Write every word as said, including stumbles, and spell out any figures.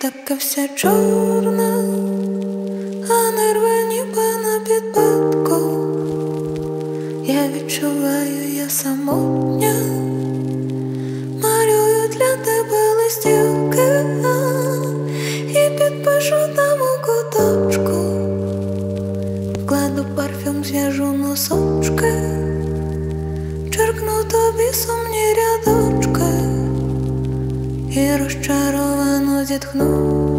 така вся чорна, а нерви ніби на підпитку. Я відчуваю, я самотня, малюю для тебе листівки і підпишу там у куточку. Вкладу парфюм, зв'яжу носочки, черкну тобі сумні рядочки і розчаровано зітхну.